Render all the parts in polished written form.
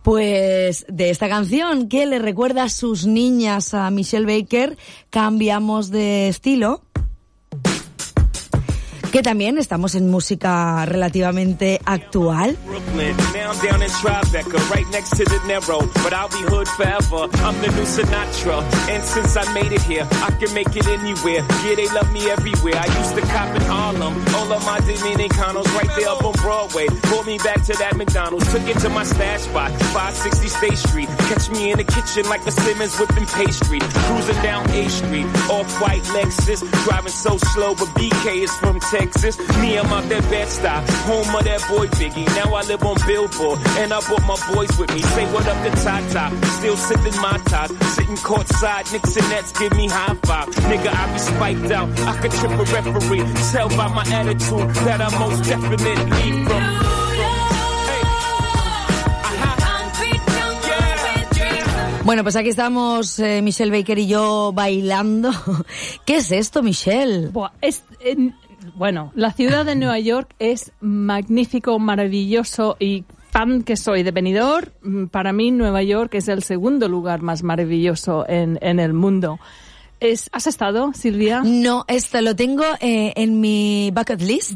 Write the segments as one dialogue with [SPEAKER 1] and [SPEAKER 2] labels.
[SPEAKER 1] Pues de esta canción que le recuerda a sus niñas a Michelle Baker, cambiamos de estilo. Que también estamos en música relativamente actual.
[SPEAKER 2] Me, I'm out that Bed-Stuy, home of that boy Biggie. Now I live on Billboard, and I brought my boys with me. Say what up to Tata, still sipping my top. Sitting courtside, Knicks and Nets give me high five. Nigga, I be spiked out, I could trip a referee. Tell by my attitude that I most definitely from...
[SPEAKER 1] Bueno, pues aquí estamos Michelle Baker y yo bailando. ¿Qué es esto, Michelle?
[SPEAKER 3] Bueno, la ciudad de Nueva York es magnífico, maravilloso y fan que soy de Benidorm. Para mí Nueva York es el segundo lugar más maravilloso en el mundo. ¿Has estado, Silvia?
[SPEAKER 1] No, esto lo tengo en mi bucket list.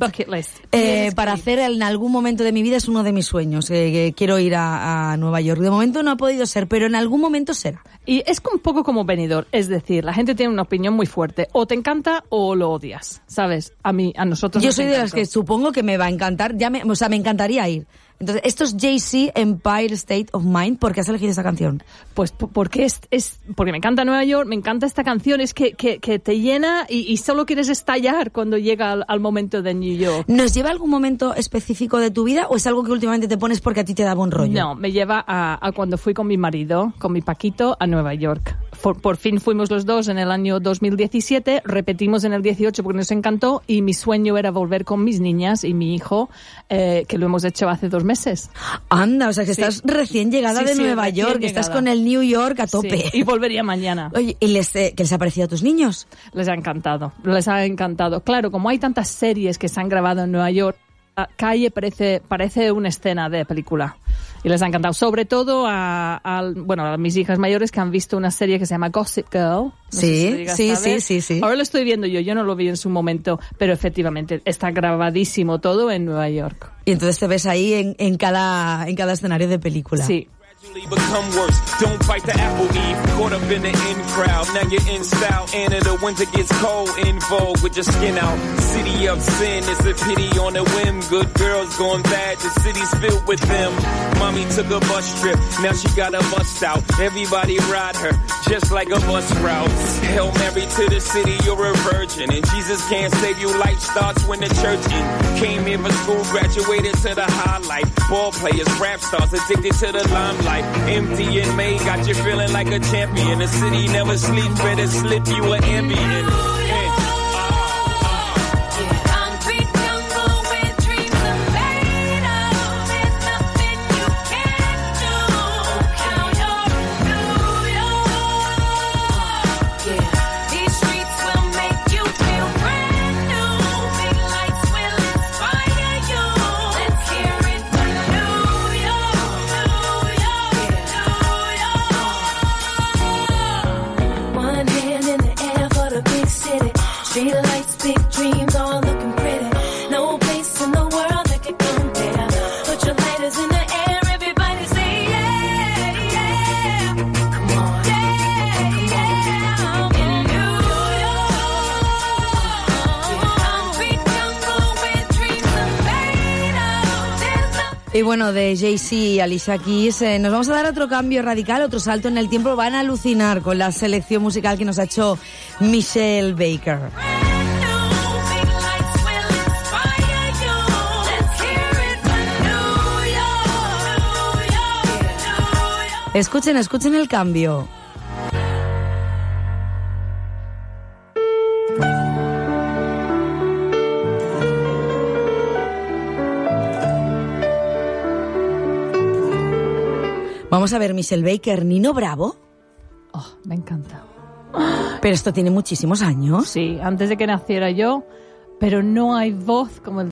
[SPEAKER 1] Para hacer en algún momento de mi vida, es uno de mis sueños. Que quiero ir a Nueva York. De momento no ha podido ser, pero en algún momento será.
[SPEAKER 3] Y es un poco como Benidorm, es decir, la gente tiene una opinión muy fuerte. O te encanta o lo odias, ¿sabes? A nosotros.
[SPEAKER 1] Yo soy de las que supongo que me va a encantar. Me encantaría ir. Entonces, esto es Jay-Z, Empire State of Mind. ¿Por qué has elegido esta canción?
[SPEAKER 3] Pues porque porque me encanta Nueva York, me encanta esta canción, es que te llena y solo quieres estallar cuando llega al momento de New York.
[SPEAKER 1] ¿Nos lleva a algún momento específico de tu vida o es algo que últimamente te pones porque a ti te da buen rollo?
[SPEAKER 3] No, me lleva a cuando fui con mi marido, con mi Paquito, a Nueva York. Por fin fuimos los dos en el año 2017, repetimos en el 18 porque nos encantó y mi sueño era volver con mis niñas y mi hijo, que lo hemos hecho hace 2 meses.
[SPEAKER 1] Anda, o sea que estás recién llegada de Nueva York, estás con el New York a tope.
[SPEAKER 3] Sí, y volvería mañana.
[SPEAKER 1] Oye, ¿y qué les ha parecido a tus niños?
[SPEAKER 3] Les ha encantado. Claro, como hay tantas series que se han grabado en Nueva York, la calle parece una escena de película. Y les ha encantado, sobre todo a mis hijas mayores que han visto una serie que se llama Gossip Girl. No
[SPEAKER 1] sí.
[SPEAKER 3] Ahora lo estoy viendo yo no lo vi en su momento, pero efectivamente está grabadísimo todo en Nueva York.
[SPEAKER 1] Y entonces te ves ahí en cada escenario de película.
[SPEAKER 3] Sí.
[SPEAKER 2] Become worse. Don't bite the apple, Eve. Caught up in the in crowd. Now you're in style. And the winter gets cold. In vogue with your skin out. City of sin. It's a pity on a whim. Good girls going bad. The city's filled with them. Mommy took a bus trip. Now she got a bust out. Everybody ride her just like a bus route. Hail Mary to the city. You're a virgin. And Jesus can't save you. Life starts when the church in. Came here for school. Graduated to the highlight. Ball players, rap stars. Addicted to the limelight. Empty and May got you feeling like a champion. The city never sleeps, better slip you an ambient.
[SPEAKER 1] Y bueno, de Jay-Z y Alicia Keys nos vamos a dar otro cambio radical, otro salto en el tiempo. Van a alucinar con la selección musical que nos ha hecho Michelle Baker. Escuchen el cambio. Vamos a ver, Michelle Baker, Nino Bravo.
[SPEAKER 3] Oh, me encanta.
[SPEAKER 1] Pero esto tiene muchísimos años.
[SPEAKER 3] Sí, antes de que naciera yo, pero no hay voz como el